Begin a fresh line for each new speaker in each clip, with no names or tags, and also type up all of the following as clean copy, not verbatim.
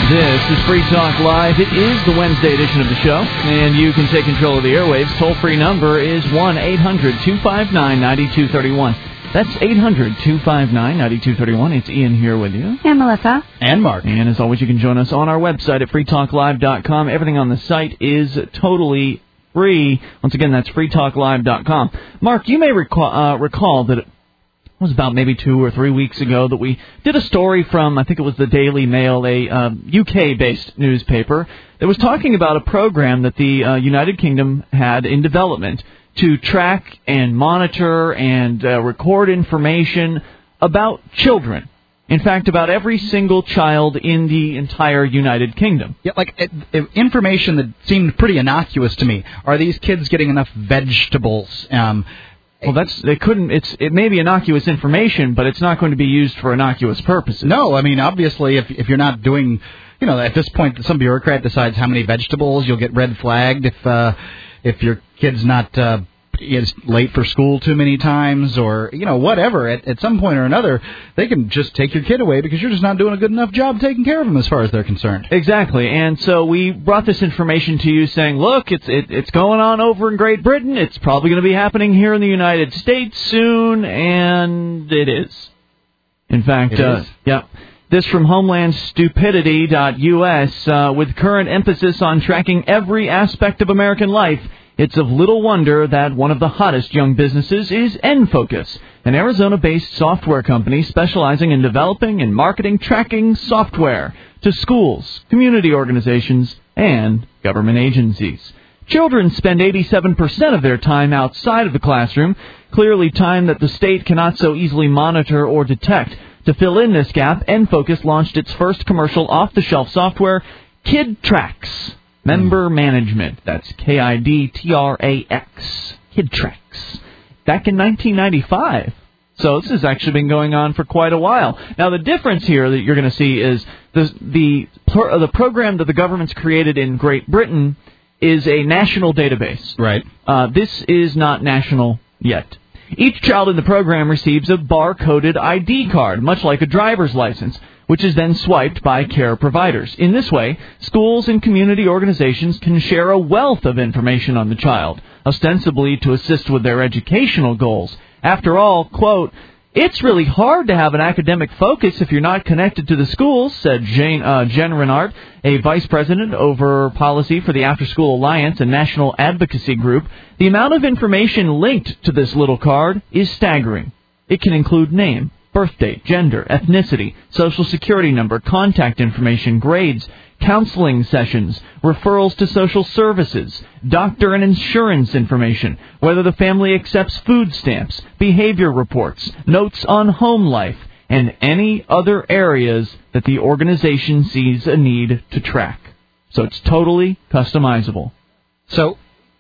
This is Free Talk Live. It is the Wednesday edition of the show, and you can take control of the airwaves. Toll-free number is 1-800-259-9231. That's 800-259-9231. It's Ian here with you.
And Melissa.
And Mark.
And as always, you can join us on our website at freetalklive.com. Everything on the site is totally free. Once again, that's freetalklive.com. Mark, you may recall that it was about maybe 2 or 3 weeks ago that we did a story from, I think it was the Daily Mail, a UK-based newspaper, that was talking about a program that the United Kingdom had in development to track and monitor and record information about children. In fact, about every single child in the entire United Kingdom.
Yeah, like information that seemed pretty innocuous to me. Are these kids getting enough vegetables?
Well, it may be innocuous information, but it's not going to be used for innocuous purposes.
No, I mean, obviously, if you're not doing, at this point, some bureaucrat decides how many vegetables, you'll get red flagged if your kid's not is late for school too many times or, whatever. At some point or another, they can just take your kid away because you're just not doing a good enough job taking care of them as far as they're concerned.
Exactly. And so we brought this information to you saying, look, it's going on over in Great Britain. It's probably going to be happening here in the United States soon, and it is. In fact, yeah. This from HomelandStupidity.us, with current emphasis on tracking every aspect of American life, it's of little wonder that one of the hottest young businesses is Enfocus, an Arizona-based software company specializing in developing and marketing tracking software to schools, community organizations, and government agencies. Children spend 87% of their time outside of the classroom, clearly time that the state cannot so easily monitor or detect. To fill in this gap, Enfocus launched its first commercial off-the-shelf software, KidTrax. Member Management. That's KIDTRAX. KidTrax. Back in 1995. So this has actually been going on for quite a while. Now, the difference here that you're going to see is the program that the government's created in Great Britain is a national database.
Right.
This is not national yet. Each child in the program receives a bar-coded ID card, much like a driver's license, which is then swiped by care providers. In this way, schools and community organizations can share a wealth of information on the child, ostensibly to assist with their educational goals. After all, quote, it's really hard to have an academic focus if you're not connected to the schools, said Jen Renart, a vice president over policy for the After School Alliance, a national advocacy group. The amount of information linked to this little card is staggering. It can include name, birth date, gender, ethnicity, social security number, contact information, grades, counseling sessions, referrals to social services, doctor and insurance information, whether the family accepts food stamps, behavior reports, notes on home life, and any other areas that the organization sees a need to track. So it's totally customizable.
So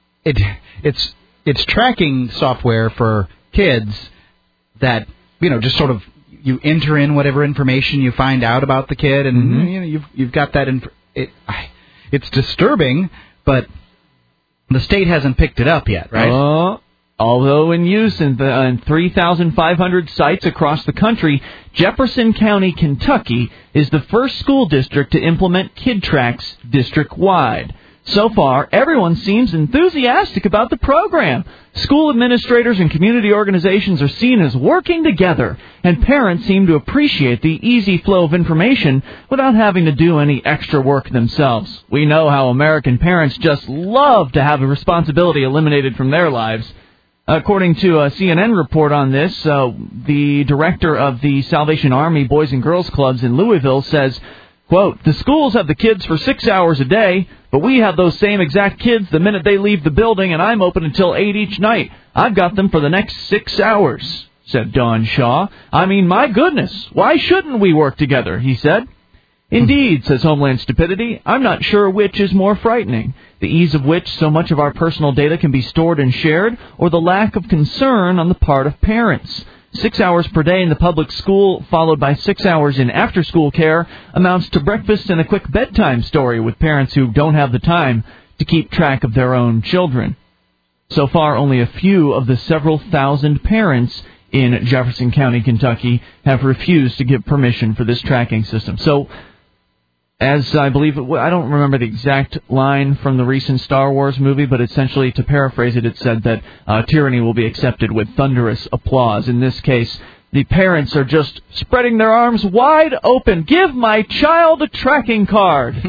it's tracking software for kids that just sort of you enter in whatever information you find out about the kid, and you've got that. It's disturbing, but the state hasn't picked it up yet, right?
Although in use in 3,500 sites across the country, Jefferson County, Kentucky, is the first school district to implement KidTrax district-wide. So far, everyone seems enthusiastic about the program. School administrators and community organizations are seen as working together, and parents seem to appreciate the easy flow of information without having to do any extra work themselves. We know how American parents just love to have a responsibility eliminated from their lives. According to a CNN report on this, the director of the Salvation Army Boys and Girls Clubs in Louisville says, quote, the schools have the kids for 6 hours a day, but we have those same exact kids the minute they leave the building, and I'm open until 8 each night. I've got them for the next 6 hours, said Don Shaw. I mean, my goodness, why shouldn't we work together, he said. Indeed, says Homeland Stupidity, I'm not sure which is more frightening, the ease of which so much of our personal data can be stored and shared, or the lack of concern on the part of parents. 6 hours per day in the public school, followed by 6 hours in after-school care, amounts to breakfast and a quick bedtime story with parents who don't have the time to keep track of their own children. So far, only a few of the several thousand parents in Jefferson County, Kentucky, have refused to give permission for this tracking system. So As I believe, I don't remember the exact line from the recent Star Wars movie, but essentially, to paraphrase it, it said that tyranny will be accepted with thunderous applause. In this case, the parents are just spreading their arms wide open. Give my child a tracking card.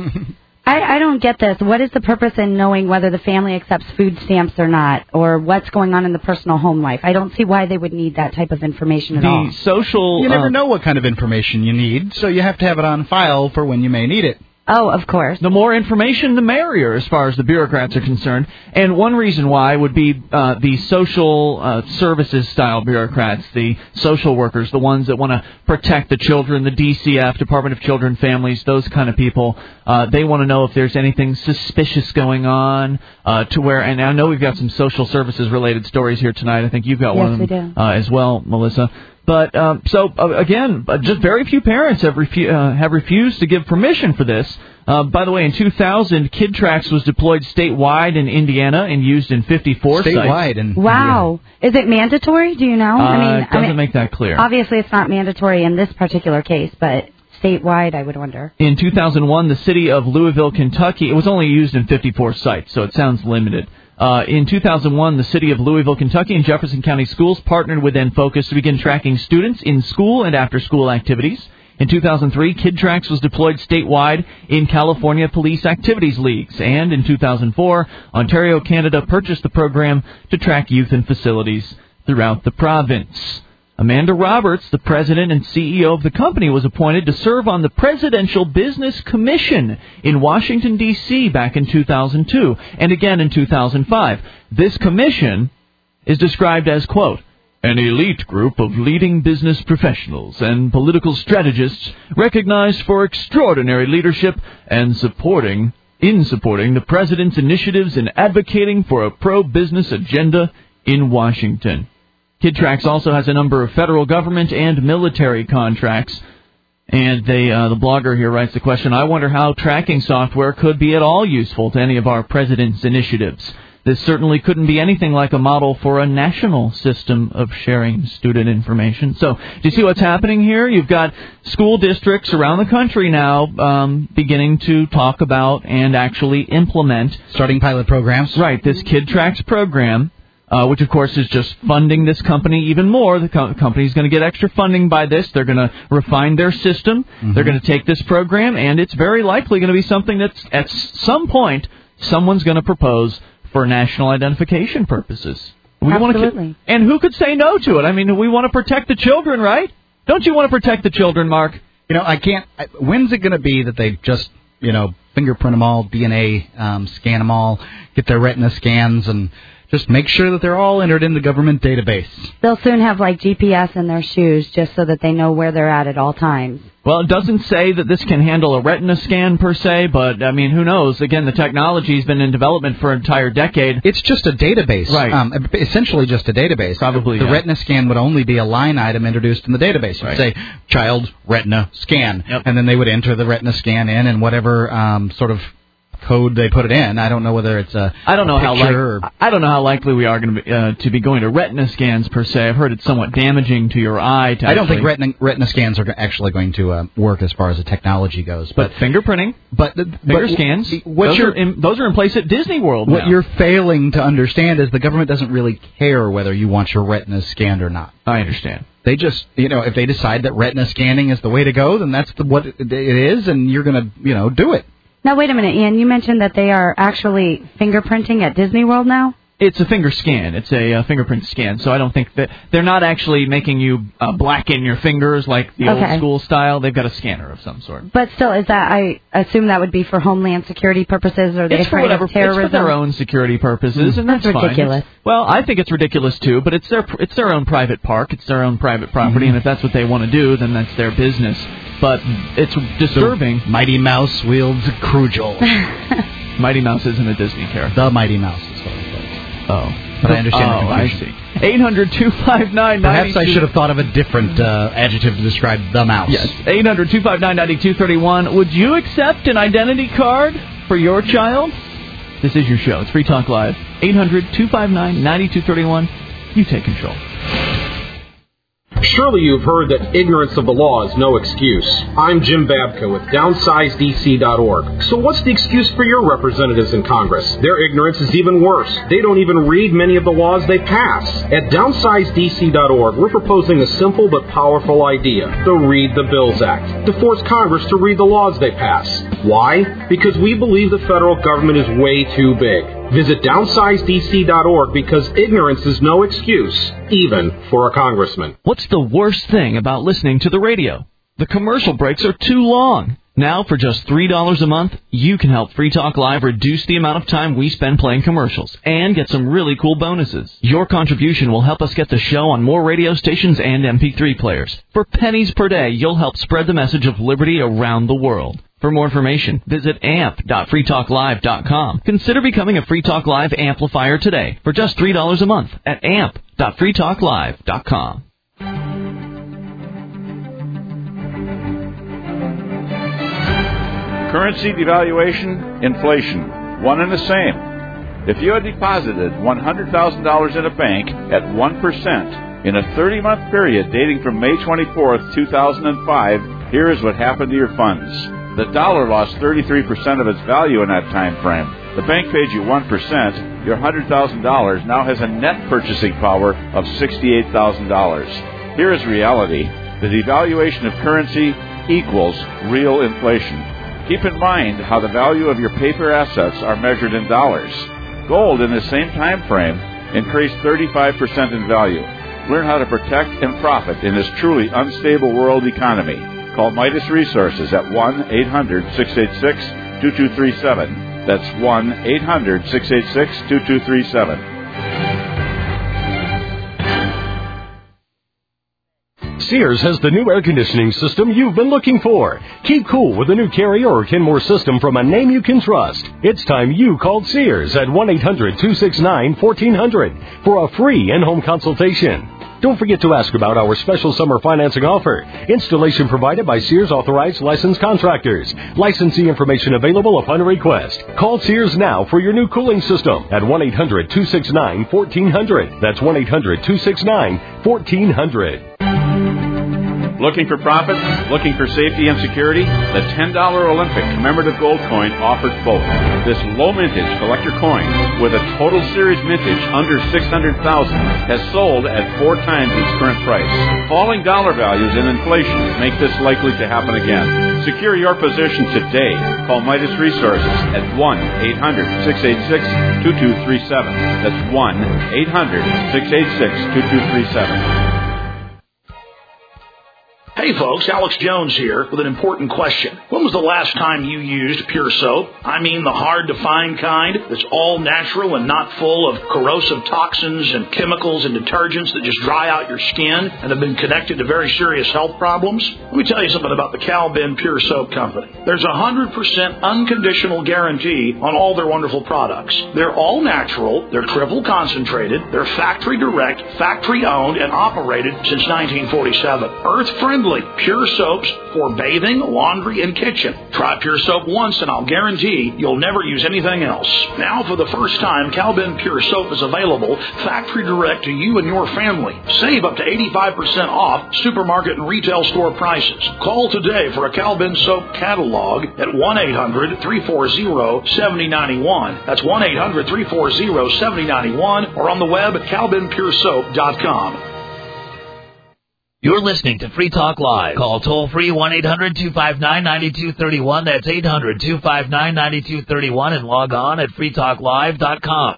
I don't get this. What is the purpose in knowing whether the family accepts food stamps or not, or what's going on in the personal home life? I don't see why they would need that type of information at all.
You never know what kind of information you need, so you have to have it on file for when you may need it.
Oh, of course.
The more information, the merrier, as far as the bureaucrats are concerned. And one reason why would be the social services-style bureaucrats, the social workers, the ones that want to protect the children, the DCF, Department of Children and Families, those kind of people. They want to know if there's anything suspicious going on to where, and I know we've got some social services-related stories here tonight. I think you've got one of them as well, Melissa. But again, just very few parents have refused to give permission for this. By the way, in 2000, KidTrax was deployed statewide in Indiana and used in 54 sites.
Statewide.
Wow. Is it mandatory? Do you know?
It doesn't make that clear.
Obviously, it's not mandatory in this particular case, but statewide, I would wonder.
In 2001, the city of Louisville, Kentucky, it was only used in 54 sites, so it sounds limited. In 2001, the city of Louisville, Kentucky and Jefferson County Schools partnered with Enfocus to begin tracking students in school and after-school activities. In 2003, KidTrax was deployed statewide in California Police Activities Leagues. And in 2004, Ontario, Canada purchased the program to track youth in facilities throughout the province. Amanda Roberts, the president and CEO of the company, was appointed to serve on the Presidential Business Commission in Washington, D.C. back in 2002 and again in 2005. This commission is described as, quote, an elite group of leading business professionals and political strategists recognized for extraordinary leadership and supporting the president's initiatives in advocating for a pro-business agenda in Washington. KidTrax also has a number of federal government and military contracts. And the blogger here writes the question, I wonder how tracking software could be at all useful to any of our president's initiatives. This certainly couldn't be anything like a model for a national system of sharing student information. So, do you see what's happening here? You've got school districts around the country now beginning to talk about and actually implement.
Starting pilot programs.
Right, this KidTrax program. Which, of course, is just funding this company even more. The company's going to get extra funding by this. They're going to refine their system. Mm-hmm. They're going to take this program, and it's very likely going to be something that's, at some point, someone's going to propose for national identification purposes.
Absolutely.
And who could say no to it? I mean, we want to protect the children, right? Don't you want to protect the children, Mark?
You know, when's it going to be that they just, fingerprint them all, DNA, scan them all, get their retina scans, and just make sure that they're all entered in the government database?
They'll soon have, GPS in their shoes just so that they know where they're at all times.
Well, it doesn't say that this can handle a retina scan per se, but, who knows? Again, the technology's been in development for an entire decade.
It's just a database.
Right.
Essentially just a database.
Probably,
The retina scan would only be a line item introduced in the database. You'd say, child retina scan.
Yep.
And then they would enter the retina scan in and whatever sort of code they put it in. I don't know whether it's
I don't know how likely we are going to be going to retina scans per se. I've heard it's somewhat damaging to your eye.
I don't think retina scans are actually going to work as far as the technology goes.
But fingerprinting, finger scans, those are in place at Disney World.
What you're failing to understand is the government doesn't really care whether you want your retina scanned or not.
I understand.
They just, if they decide that retina scanning is the way to go, then that's what it is, and you're going to, do it.
Now, wait a minute, Ian. You mentioned that they are actually fingerprinting at Disney World now?
It's a finger scan. It's a fingerprint scan. So I don't think that they're not actually making you blacken your fingers like the old school style. They've got a scanner of some sort.
But still, I assume that would be for Homeland Security purposes, or they're afraid of terrorism?
It's for their own security purposes, and that's
ridiculous.
Fine. Well, I think it's ridiculous too. But it's their own private park. It's their own private property, and if that's what they want to do, then that's their business. But it's disturbing.
The Mighty Mouse wields Krugel.
Mighty Mouse isn't a Disney character.
The Mighty Mouse is what I said.
Oh.
But I understand the confusion.
I see. 800-259-92...
Perhaps I should have thought of a different adjective to describe the mouse.
Yes. 800-259-9231. Would you accept an identity card for your child? This is your show. It's Free Talk Live. 800-259-9231. You take control.
Surely you've heard that ignorance of the law is no excuse. I'm Jim Babka with DownsizeDC.org. So what's the excuse for your representatives in Congress? Their ignorance is even worse. They don't even read many of the laws they pass. At DownsizeDC.org, we're proposing a simple but powerful idea, the Read the Bills Act, to force Congress to read the laws they pass. Why? Because we believe the federal government is way too big. Visit DownsizeDC.org because ignorance is no excuse, even for a congressman.
What's the worst thing about listening to the radio? The commercial breaks are too long. Now, for just $3 a month, you can help Free Talk Live reduce the amount of time we spend playing commercials and get some really cool bonuses. Your contribution will help us get the show on more radio stations and MP3 players. For pennies per day, you'll help spread the message of liberty around the world. For more information, visit amp.freetalklive.com. Consider becoming a Free Talk Live amplifier today for just $3 a month at amp.freetalklive.com.
Currency devaluation, inflation, one and the same. If you had deposited $100,000 in a bank at 1% in a 30-month period dating from May 24th, 2005, here is what happened to your funds. The dollar lost 33% of its value in that time frame. The bank paid you 1%. Your $100,000 now has a net purchasing power of $68,000. Here is reality. The devaluation of currency equals real inflation. Keep in mind how the value of your paper assets are measured in dollars. Gold in the same time frame increased 35% in value. Learn how to protect and profit in this truly unstable world economy. Call Midas Resources at 1-800-686-2237. That's 1-800-686-2237.
Sears has the new air conditioning system you've been looking for. Keep cool with a new Carrier or Kenmore system from a name you can trust. It's time you called Sears at 1-800-269-1400 for a free in-home consultation. Don't forget to ask about our special summer financing offer. Installation provided by Sears Authorized Licensed Contractors. Licensee information available upon request. Call Sears now for your new cooling system at 1-800-269-1400. That's 1-800-269-1400.
Looking for profit? Looking for safety and security? The $10 Olympic commemorative gold coin offers both. This low mintage collector coin with a total series mintage under $600,000 has sold at 4 times its current price. Falling dollar values and inflation make this likely to happen again. Secure your position today. Call Midas Resources at 1-800-686-2237. That's 1-800-686-2237.
Hey folks, Alex Jones here with an important question. When was the last time you used Pure Soap? I mean the hard-to-find kind that's all natural and not full of corrosive toxins and chemicals and detergents that just dry out your skin and have been connected to very serious health problems? Let me tell you something about the Cal-Ben Pure Soap Company. There's a 100% unconditional guarantee on all their wonderful products. They're all natural, they're triple concentrated, they're factory direct, factory owned, and operated since 1947. Earth-friendly. Pure soaps for bathing, laundry, and kitchen. Try Pure Soap once and I'll guarantee you'll never use anything else. Now, for the first time, Cal-Ben Pure Soap is available factory direct to you and your family. Save up to 85% off supermarket and retail store prices. Call today for a Cal-Ben Soap catalog at 1-800-340-7091. That's 1-800-340-7091 or on the web at calbenpuresoap.com.
You're listening to Free Talk Live. Call toll-free 1-800-259-9231. That's 800-259-9231 and log on at freetalklive.com.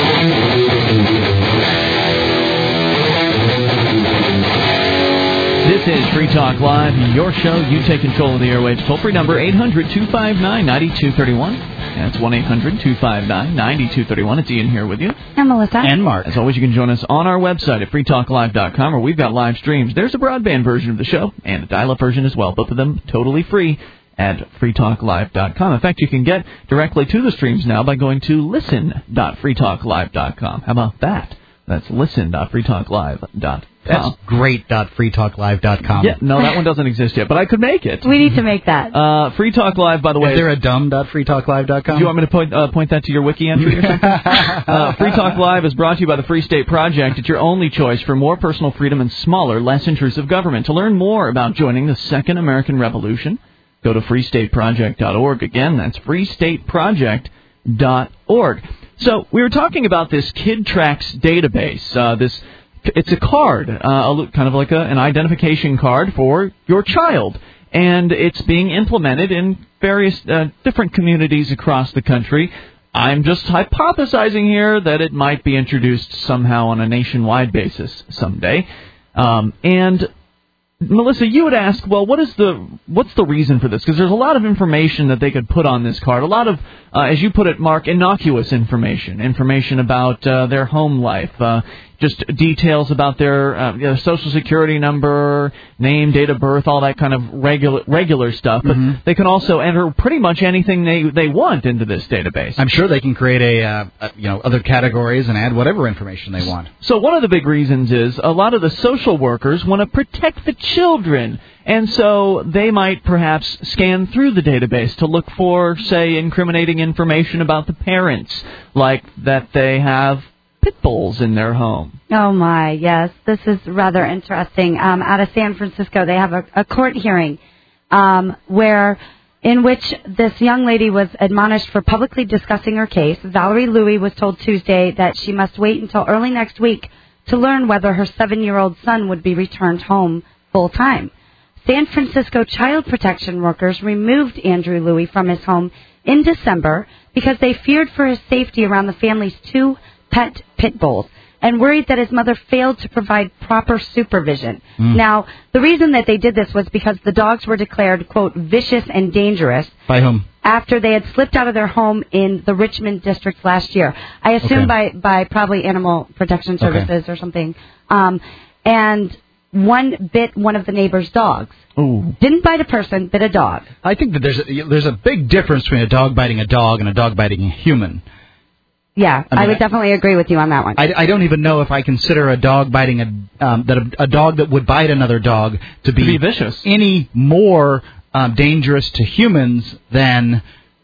This is Free Talk Live, your show. You take control of the airwaves. Toll-free number 800-259-9231. That's 1-800-259-9231. It's Ian here with you.
And Melissa.
And Mark.
As always, you can join us on our website at freetalklive.com, where we've got live streams. There's a broadband version of the show and a dial-up version as well. Both of them totally free at freetalklive.com. In fact, you can get directly to the streams now by going to listen.freetalklive.com. How about that? That's listen.freetalklive.com.
That's great.freetalklive.com.
Yeah, no, that one doesn't exist yet, but I could make it.
We need to make that.
Free Talk Live, by the way.
Is there a dumb.freetalklive.com?
Do you want me to point that to your wiki entry or something? Free Talk Live is brought to you by the Free State Project. It's your only choice for more personal freedom and smaller, less intrusive government. To learn more about joining the Second American Revolution, go to freestateproject.org. Again, that's freestateproject.org. So we were talking about this KidTracks database. It's a card, kind of like an identification card for your child. And it's being implemented in various different communities across the country. I'm just hypothesizing here that it might be introduced somehow on a nationwide basis someday. And Melissa, you would ask, well, what's the reason for this? Because there's a lot of information that they could put on this card. A lot of, as you put it, Mark, innocuous information about their home life, just details about their Social Security number, name, date of birth, all that kind of regular stuff. But they can also enter pretty much anything they want into this database.
I'm sure they can create other categories and add whatever information they want.
So one of the big reasons is a lot of the social workers want to protect the children. And so they might perhaps scan through the database to look for, say, incriminating information about the parents, like that they have pit bulls in their home.
Oh, my, yes. This is rather interesting. Out of San Francisco, they have a court hearing in which this young lady was admonished for publicly discussing her case. Valerie Louie was told Tuesday that she must wait until early next week to learn whether her 7-year-old son would be returned home full-time. San Francisco child protection workers removed Andrew Louie from his home in December because they feared for his safety around the family's 2 pet pit bulls and worried that his mother failed to provide proper supervision. Now, the reason that they did this was because the dogs were declared, quote, vicious and dangerous.
By whom?
After they had slipped out of their home in the Richmond district last year. I assume by probably Animal Protection Services or something. And one bit one of the neighbor's dogs.
Ooh.
Didn't bite a person, bit a dog.
I think that there's a big difference between a dog biting a dog and a dog biting a human.
Yeah, I would definitely agree with you on that one.
I don't even know if I consider a dog biting a dog that would bite another dog to be
vicious,
any more dangerous to humans than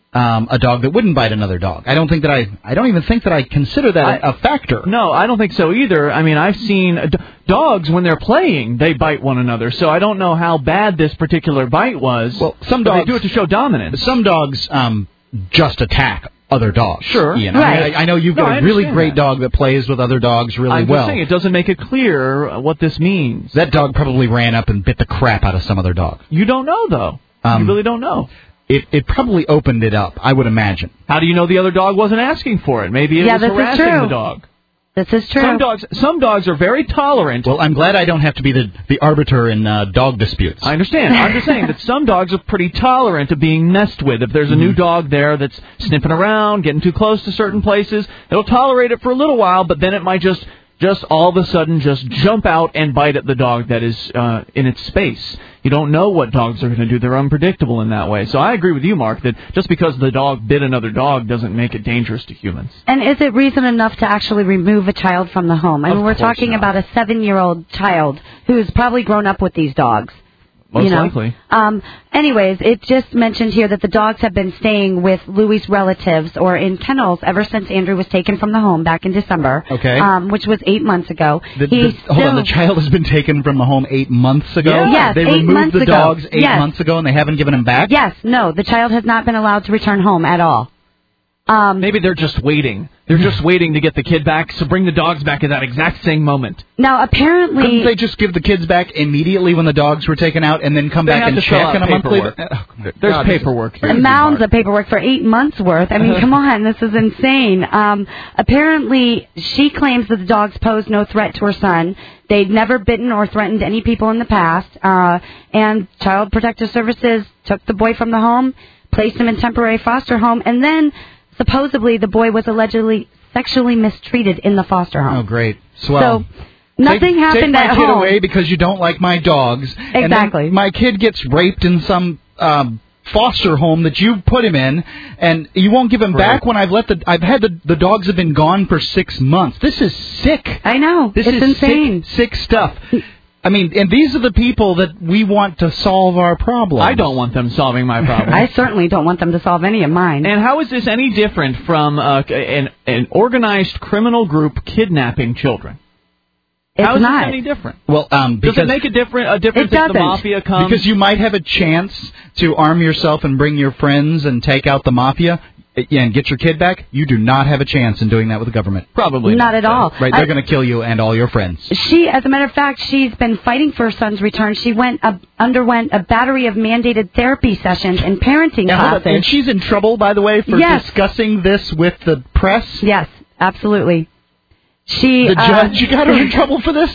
a dog that wouldn't bite another dog. I don't even think that I consider that a factor.
No, I don't think so either. I mean, I've seen dogs when they're playing, they bite one another. So I don't know how bad this particular bite was.
Well, some dogs
they do it to show dominance.
Some dogs just attack other dogs.
Sure.
Ian. Right. I know you've got a really great dog that plays with other dogs really well.
I'm just saying, it doesn't make it clear what this means.
That dog probably ran up and bit the crap out of some other dog.
You don't know, though. You really don't know.
It probably opened it up, I would imagine.
How do you know the other dog wasn't asking for it? Maybe it was harassing the dog.
This is true.
Some dogs are very tolerant.
Well, I'm glad I don't have to be the arbiter in dog disputes.
I understand. I'm just saying that some dogs are pretty tolerant of being messed with. If there's a new dog there that's sniffing around, getting too close to certain places, it'll tolerate it for a little while, but then it might just all of a sudden just jump out and bite at the dog that is in its space. You don't know what dogs are going to do. They're unpredictable in that way. So I agree with you, Mark, that just because the dog bit another dog doesn't make it dangerous to humans.
And is it reason enough to actually remove a child from the home? I mean, we're talking about a 7-year-old child who's probably grown up with these dogs.
Most likely.
Anyways, it just mentioned here that the dogs have been staying with Louie's relatives or in kennels ever since Andrew was taken from the home back in December.
Okay.
Which was 8 months ago.
Hold on, the child has been taken from the home 8 months ago?
Yeah. Yes,
they
8
removed
months
the
ago.
dogs 8 months ago and they haven't given him back?
Yes, no, the child has not been allowed to return home at all.
Maybe they're just waiting. They're just waiting to get the kid back, so bring the dogs back at that exact same moment.
Now, apparently...
Couldn't they just give the kids back immediately when the dogs were taken out and then come back and check in a month later?
There's paperwork here.
Mounds of paperwork for 8 months worth. I mean, come on, this is insane. Apparently, she claims that the dogs pose no threat to her son. They'd never bitten or threatened any people in the past. And Child Protective Services took the boy from the home, placed him in temporary foster home, and then... supposedly, the boy was allegedly sexually mistreated in the foster home.
Oh, great. Swell.
So, nothing happened at home.
Take my kid away because you don't like my dogs.
Exactly.
And then my kid gets raped in some foster home that you put him in, and you won't give him back when I've had the dogs have been gone for 6 months. This is sick.
I know.
This is
insane.
Sick stuff. I mean, and these are the people that we want to solve our problems.
I don't want them solving my problem.
I certainly don't want them to solve any of mine.
And how is this any different from an organized criminal group kidnapping children? How is
not.
this any different?
Well,
does it make a difference if the mafia comes?
Because you might have a chance to arm yourself and bring your friends and take out the mafia and get your kid back. You do not have a chance in doing that with the government.
Probably
not at all.
Right, they're going to kill you and all your friends.
She, as a matter of fact, she's been fighting for her son's return. She underwent a battery of mandated therapy sessions and parenting classes.
And she's in trouble, by the way, for discussing this with the press?
Yes, absolutely.
The judge got her in trouble for this?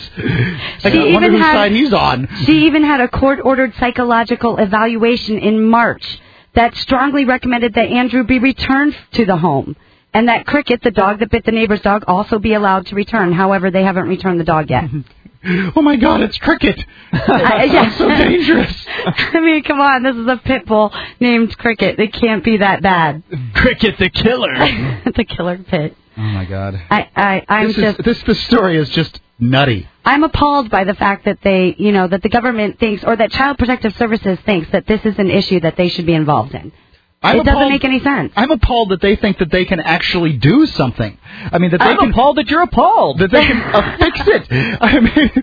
I wonder whose side he's on.
She even had a court-ordered psychological evaluation in March that strongly recommended that Andrew be returned to the home, and that Cricket, the dog that bit the neighbor's dog, also be allowed to return. However, they haven't returned the dog yet.
Oh, my God, it's Cricket. That's so dangerous.
I mean, come on, this is a pit bull named Cricket. It can't be that bad.
Cricket the killer.
The killer pit.
Oh, my God.
This
story is just nutty.
I'm appalled by the fact that that the government thinks, or that Child Protective Services thinks, that this is an issue that they should be involved in. It doesn't make any sense.
I'm appalled that they think that they can actually do something. I mean,
I'm appalled that you're appalled.
That they can fix it. I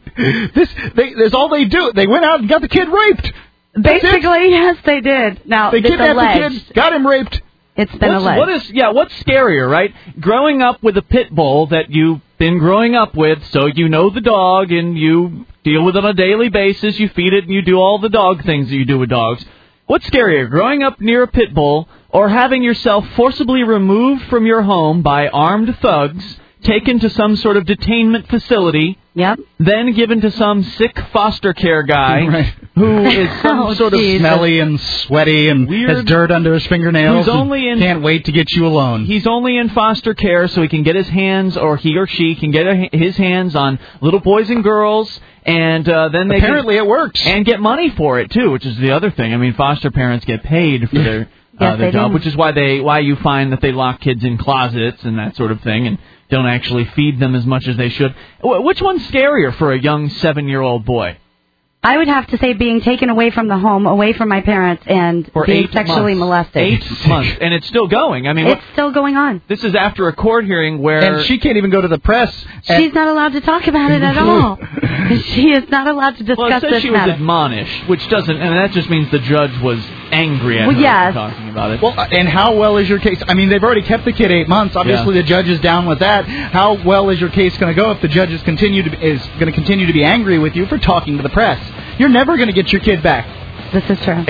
mean, that's all they do. They went out and got the kid raped.
Basically, yes, they did. Now,
they kidnapped the kid, got him raped.
It's been alleged.
What's scarier, right? Growing up with a pit bull that you've been growing up with, so you know the dog and you deal with it on a daily basis, you feed it and you do all the dog things that you do with dogs. What's scarier, growing up near a pit bull or having yourself forcibly removed from your home by armed thugs, taken to some sort of detainment facility, then given to some sick foster care guy who is some sort of
smelly and sweaty and has dirt under his fingernails and can't wait to get you alone.
He's only in foster care so he can get his hands, or he or she can get his hands on little boys and girls, and then they
it works.
And get money for it, too, which is the other thing. I mean, foster parents get paid for their job, which is why you find that they lock kids in closets and that sort of thing, and don't actually feed them as much as they should. Which one's scarier for a young 7-year-old boy?
I would have to say being taken away from the home, away from my parents, and being sexually molested.
8 months. And it's still going. I mean,
it's still going on.
This is after a court hearing where...
And she can't even go to the press.
She's not allowed to talk about it at all. She is not allowed to discuss this matter.
Well, it says she was admonished, which doesn't... And that just means the judge was angry at her for talking about it.
Well, and how well is your case? I mean, they've already kept the kid 8 months. Obviously, the judge is down with that. How well is your case going to go if the judge is going to continue to be angry with you for talking to the press? You're never going to get your kid back.
This is true.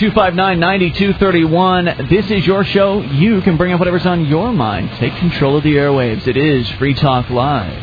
800-259-9231. This is your show. You can bring up whatever's on your mind. Take control of the airwaves. It is Free Talk Live.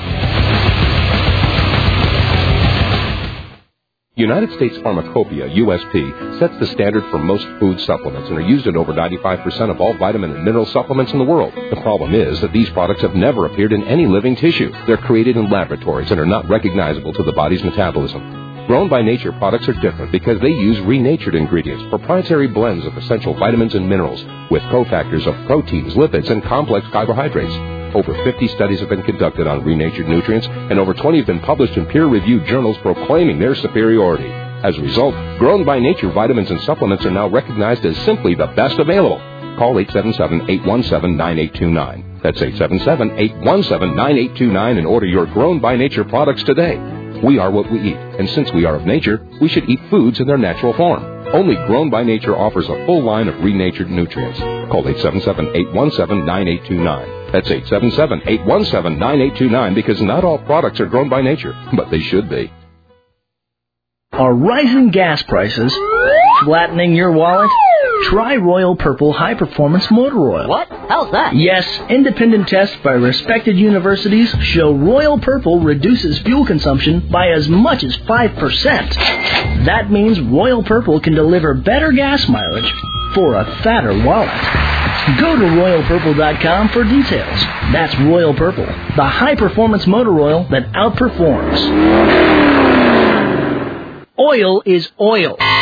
United States Pharmacopoeia, USP, sets the standard for most food supplements and are used in over 95% of all vitamin and mineral supplements in the world. The problem is that these products have never appeared in any living tissue. They're created in laboratories and are not recognizable to the body's metabolism. Grown by Nature products are different because they use renatured ingredients, proprietary blends of essential vitamins and minerals, with cofactors of proteins, lipids, and complex carbohydrates. Over 50 studies have been conducted on renatured nutrients, and over 20 have been published in peer-reviewed journals proclaiming their superiority. As a result, Grown by Nature vitamins and supplements are now recognized as simply the best available. Call 877-817-9829. That's 877-817-9829 and order your Grown by Nature products today. We are what we eat, and since we are of nature, we should eat foods in their natural form. Only Grown by Nature offers a full line of renatured nutrients. Call 877-817-9829. That's 877-817-9829 because not all products are grown by nature, but they should be.
Are rising gas prices flattening your wallet? Try Royal Purple High Performance Motor Oil.
What? How's that?
Yes, independent tests by respected universities show Royal Purple reduces fuel consumption by as much as 5%. That means Royal Purple can deliver better gas mileage for a fatter wallet. Go to RoyalPurple.com for details. That's Royal Purple, the high-performance motor oil that outperforms. Oil is oil. Don't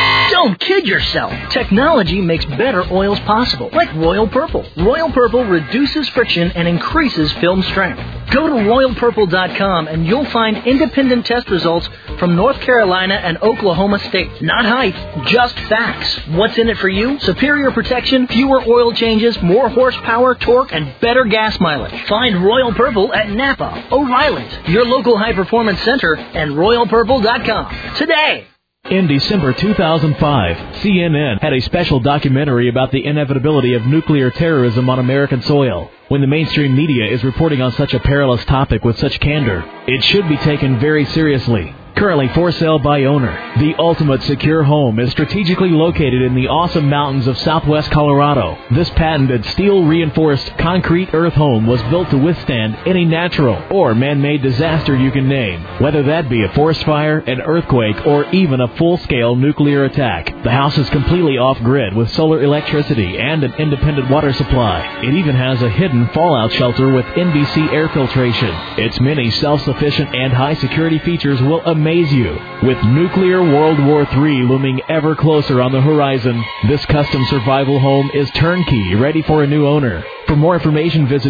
Don't kid yourself. Technology makes better oils possible, like Royal Purple. Royal Purple reduces friction and increases film strength. Go to RoyalPurple.com and you'll find independent test results from North Carolina and Oklahoma State. Not hype, just facts. What's in it for you? Superior protection, fewer oil changes, more horsepower, torque, and better gas mileage. Find Royal Purple at Napa, O'Reilly's, your local high-performance center, and RoyalPurple.com today.
In December 2005, CNN had a special documentary about the inevitability of nuclear terrorism on American soil. When the mainstream media is reporting on such a perilous topic with such candor, it should be taken very seriously. Currently for sale by owner, the ultimate secure home is strategically located in the awesome mountains of southwest Colorado. This patented steel-reinforced concrete earth home was built to withstand any natural or man-made disaster you can name, whether that be a forest fire, an earthquake, or even a full-scale nuclear attack. The house is completely off-grid with solar electricity and an independent water supply. It even has a hidden fallout shelter with NBC air filtration. Its many self-sufficient and high-security features will amaze you. With nuclear World War III looming ever closer on the horizon, this custom survival home is turnkey, ready for a new owner. For more information, visit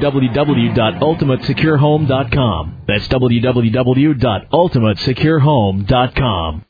www.ultimatesecurehome.com. That's www.ultimatesecurehome.com.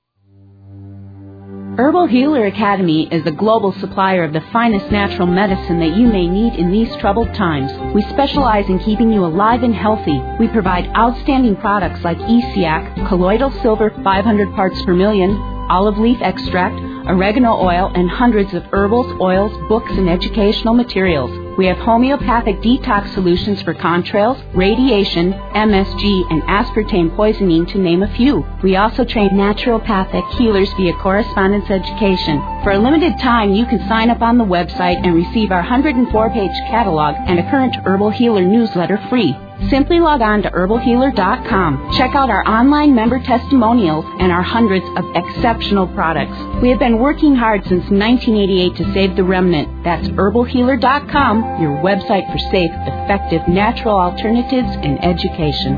Herbal Healer Academy is the global supplier of the finest natural medicine that you may need in these troubled times. We specialize in keeping you alive and healthy. We provide outstanding products like ESIAC, colloidal silver 500 parts per million, olive leaf extract, oregano oil, and hundreds of herbals, oils, books, and educational materials. We have homeopathic detox solutions for contrails, radiation, MSG, and aspartame poisoning, to name a few. We also train naturopathic healers via correspondence education. For a limited time, you can sign up on the website and receive our 104-page catalog and a current Herbal Healer newsletter free. Simply log on to herbalhealer.com. Check out our online member testimonials and our hundreds of exceptional products. We have been working hard since 1988 to save the remnant. That's herbalhealer.com, your website for safe, effective, natural alternatives and education.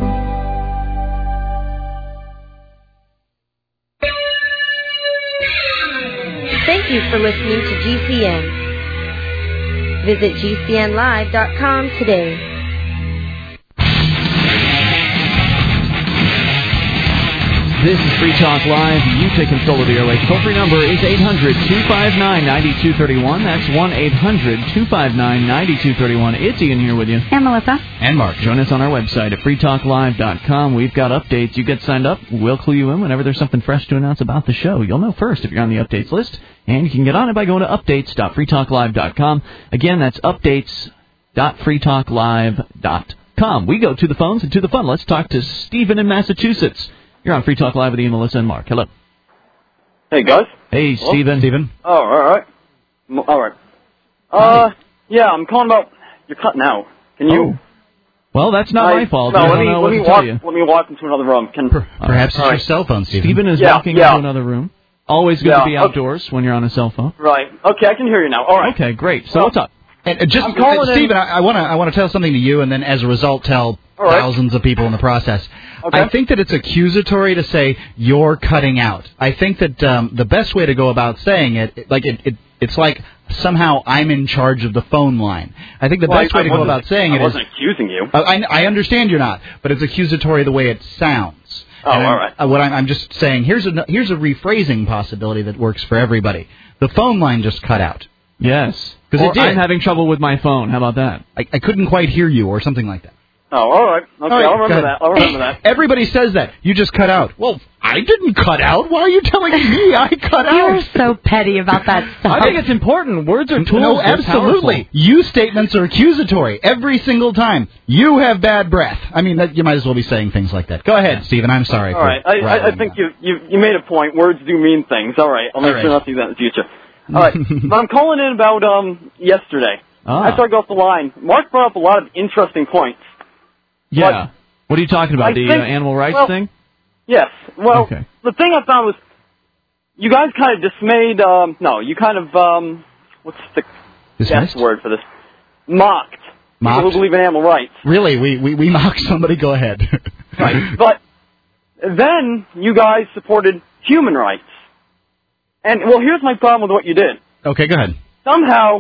Thank you for listening to GCN. Visit GCNlive.com today.
This is Free Talk Live. You take control of the airwaves. Toll-free number is 800-259-9231. That's 1-800-259-9231. It's Ian here with you.
And Melissa.
And Mark.
Join us on our website at freetalklive.com. We've got updates. You get signed up. We'll clue you in whenever there's something fresh to announce about the show. You'll know first if you're on the updates list. And you can get on it by going to updates.freetalklive.com. Again, that's updates.freetalklive.com. We go to the phones and to the fun. Let's talk to Stephen in Massachusetts. You're on Free Talk Live with Ian, Melissa, and Mark. Hello.
Hey, guys.
Hey,
hello?
Stephen.
Oh, all right. Yeah, I'm calling about... You're cutting out. Can you...
Oh. Well, that's not my fault.
No, let me
walk
into another room.
Perhaps it's your cell phone, Stephen.
Stephen is walking into another room. Always good to be outdoors when you're on a cell phone.
Right. Okay, I can hear you now. All right.
Okay, great. So what's up?
And just, Stephen, I want to tell something to you, and then as a result tell thousands of people in the process.
Okay.
I think that it's accusatory to say you're cutting out. I think that the best way to go about saying it's like somehow I'm in charge of the phone line. I think the best way to go about saying it is...
I wasn't accusing you.
I understand you're not, but it's accusatory the way it sounds.
Oh, all right.
I'm just saying, here's a rephrasing possibility that works for everybody. The phone line just cut out.
Yes.
Because
I'm having trouble with my phone. How about that?
I couldn't quite hear you or something like that.
Oh, all right. Okay, I'll remember that.
Everybody says that. You just cut out. Well, I didn't cut out. Why are you telling me I cut out?
You're so petty about that stuff.
I think it's important. Words are tools.
No, absolutely. You statements are accusatory every single time. You have bad breath. I mean, you might as well be saying things like that. Go ahead, Stephen. I'm sorry.
All right. I think you made a point. Words do mean things. All right. I'll make sure not to do that in the future. All right. But I'm calling in about yesterday. After I got off the line, Mark brought up a lot of interesting points.
Yeah. What are you talking about? The animal rights thing?
Yes. Well, the thing I found was you guys kind of dismayed, what's the best word for this? Mocked. People who believe in animal rights.
Really? We mocked somebody? Go ahead.
Right. But then you guys supported human rights. And, well, here's my problem with what you did.
Okay, go ahead.
Somehow,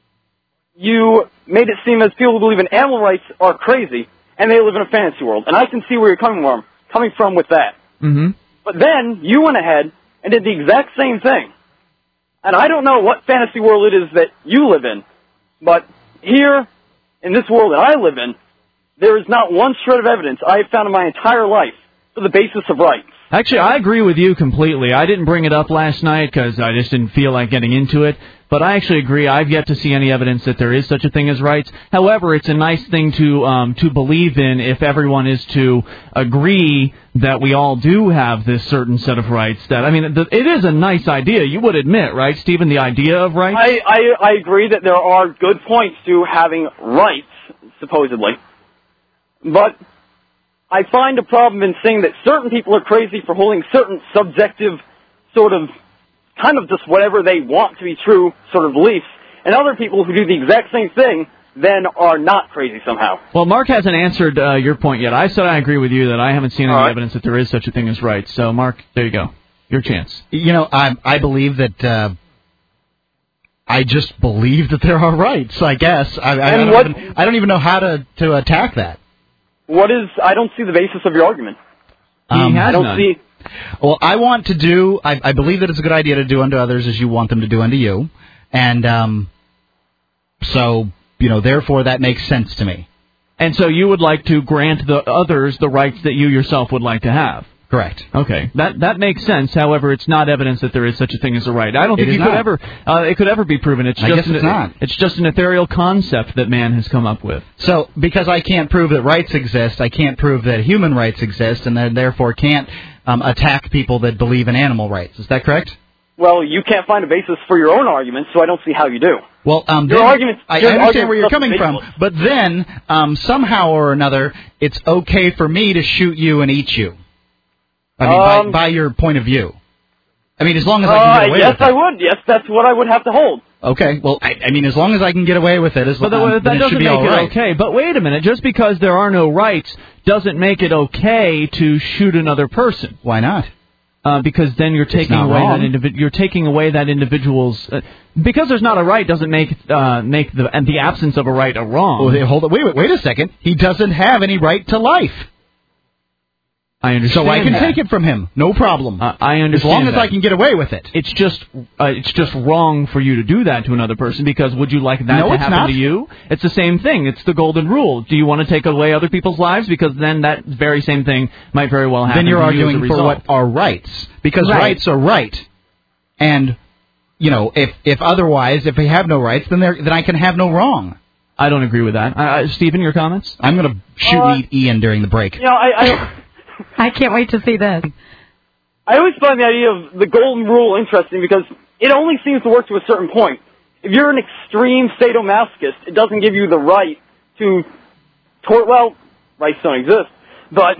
you made it seem as people who believe in animal rights are crazy, and they live in a fantasy world. And I can see where you're coming from with that.
Mm-hmm.
But then, you went ahead and did the exact same thing. And I don't know what fantasy world it is that you live in, but here, in this world that I live in, there is not one shred of evidence I have found in my entire life for the basis of rights.
Actually, I agree with you completely. I didn't bring it up last night because I just didn't feel like getting into it. But I actually agree. I've yet to see any evidence that there is such a thing as rights. However, it's a nice thing to believe in if everyone is to agree that we all do have this certain set of rights. That I mean, it is a nice idea. You would admit, right, Stephen, the idea of rights?
I agree that there are good points to having rights, supposedly. But I find a problem in saying that certain people are crazy for holding certain subjective sort of, kind of just whatever they want to be true sort of beliefs, and other people who do the exact same thing then are not crazy somehow.
Well, Mark hasn't answered your point yet. I said I agree with you that I haven't seen any evidence that there is such a thing as rights. So, Mark, there you go. Your chance.
You know, I believe that I just believe that there are rights, I guess. I don't even know how to attack that.
I don't see the basis of your argument.
I don't see. Well, I want to do. I believe that it's a good idea to do unto others as you want them to do unto you, and so therefore that makes sense to me.
And so you would like to grant the others the rights that you yourself would like to have.
Correct.
Okay, that makes sense. However, it's not evidence that there is such a thing as a right. I don't think it could ever be proven.
I guess it's not.
It's just an ethereal concept that man has come up with.
So, because I can't prove that rights exist, I can't prove that human rights exist, and then therefore can't attack people that believe in animal rights. Is that correct?
Well, you can't find a basis for your own argument, so I don't see how you do.
Well, I understand where you're coming from, but then somehow or another, it's okay for me to shoot you and eat you. I mean, by your point of view. I mean, as long as I can get away with it.
Yes, I would. Yes, that's what I would have to hold.
Okay, well, I mean, as long as I can get away with it,
that doesn't make it okay. But wait a minute, just because there are no rights doesn't make it okay to shoot another person.
Why not?
Because then you're taking away that individual's. Because there's not a right doesn't make the absence of a right a wrong.
Well, hold on, wait a second. He doesn't have any right to life.
I understand.
So I can take it from him, no problem.
I understand.
As long as I can get away with it.
It's just wrong for you to do that to another person, because would you like that to happen to you? It's the same thing. It's the golden rule. Do you want to take away other people's lives? Because then that very same thing might very well happen.
Then you're
to you
arguing
as a
for
result.
what are rights, because rights are right, and if otherwise, if we have no rights, then I can have no wrong.
I don't agree with that. Stephen, your comments?
I'm going to shoot and eat Ian during the break.
I can't wait to see this.
I always find the idea of the golden rule interesting because it only seems to work to a certain point. If you're an extreme sadomasochist, it doesn't give you the right to rights don't exist, but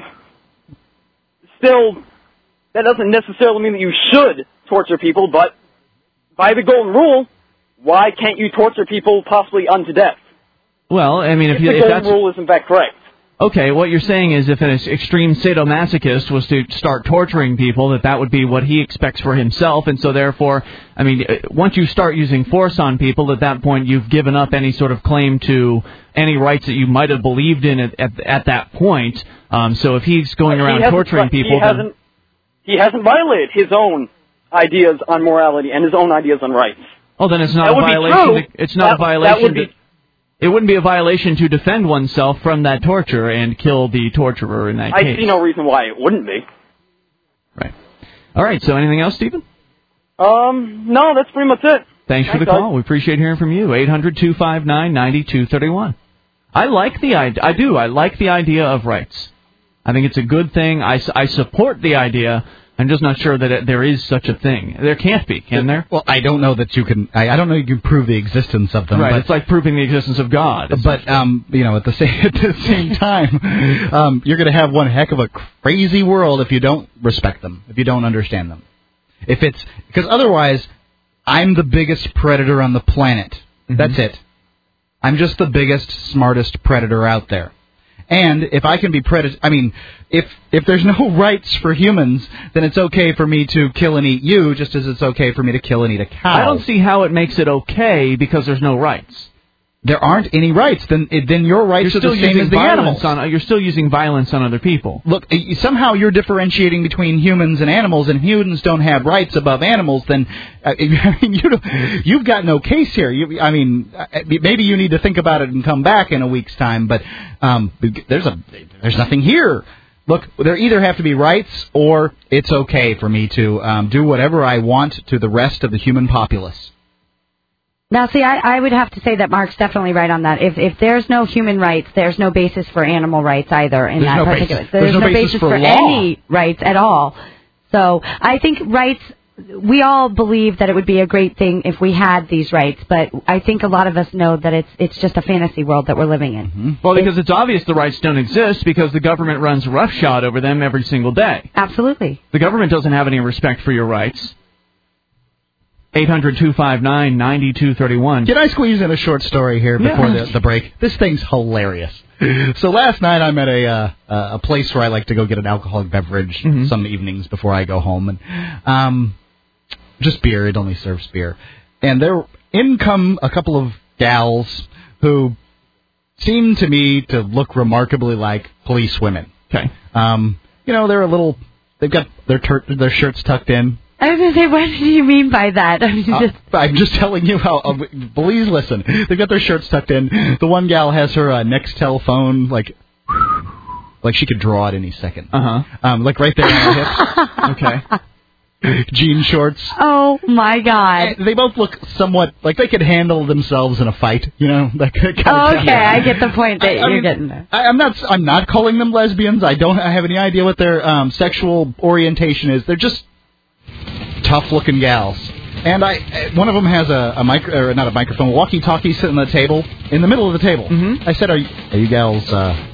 still, that doesn't necessarily mean that you should torture people, but by the golden rule, why can't you torture people possibly unto death?
Well, I mean, if
the golden rule is in fact correct.
Okay, what you're saying is if an extreme sadomasochist was to start torturing people, that would be what he expects for himself, and so therefore, I mean, once you start using force on people, at that point you've given up any sort of claim to any rights that you might have believed in at that point. So if he's going around torturing people...
He hasn't violated his own ideas on morality and his own ideas on rights.
Oh, then it's not a violation. It's not a violation. It wouldn't be a violation to defend oneself from that torture and kill the torturer in that case.
I see no reason why it wouldn't be.
Right. All right, so anything else, Stephen?
No, that's pretty much it.
Thanks for the call. We appreciate hearing from you. 800-259-9231. I like the idea. I do. I like the idea of rights. I think it's a good thing. I support the idea. I'm just not sure that there is such a thing. There can't be, can there?
Well, I don't know that you can. I don't know you can prove the existence of them.
Right,
but,
it's like proving the existence of God.
But at the same time, you're going to have one heck of a crazy world if you don't respect them, if you don't understand them. Because otherwise, I'm the biggest predator on the planet. Mm-hmm. That's it. I'm just the biggest, smartest predator out there. And if I can be if there's no rights for humans, then it's okay for me to kill and eat you, just as it's okay for me to kill and eat a cow.
I don't see how it makes it okay because there's no rights.
There aren't any rights. Then your rights are the same as the animals.
You're still using violence on other people.
Look, somehow you're differentiating between humans and animals, and humans don't have rights above animals. Then you've got no case here. Maybe you need to think about it and come back in a week's time. But there's nothing here. Look, there either have to be rights or it's okay for me to do whatever I want to the rest of the human populace.
Now, see, I would have to say that Mark's definitely right on that. If there's no human rights, there's no basis for animal rights either. There's no basis for any rights at all. So I think rights, we all believe that it would be a great thing if we had these rights, but I think a lot of us know that it's just a fantasy world that we're living in.
Mm-hmm. Well, because it's obvious the rights don't exist because the government runs roughshod over them every single day.
Absolutely.
The government doesn't have any respect for your rights. 800-259-9231.
Can I squeeze in a short story here before the break? This thing's hilarious. So last night I'm at a place where I like to go get an alcoholic beverage some evenings before I go home, and just beer. It only serves beer. And in come a couple of gals who seem to me to look remarkably like police women.
Okay.
They're they've got their shirts tucked in.
I was going to say, what do you mean by that?
I'm just telling you how. Please listen. They've got their shirts tucked in. The one gal has her Nextel phone, like she could draw at any second. Like right there on her hips. Okay. Jean shorts.
Oh my God.
They both look somewhat like they could handle themselves in a fight. That kind of
okay, I get the point that you're getting there.
I'm not calling them lesbians. I have any idea what their sexual orientation is. They're just tough-looking gals, and one of them has a walkie-talkie sitting on the table in the middle of the table. Mm-hmm. I said, "Are you gals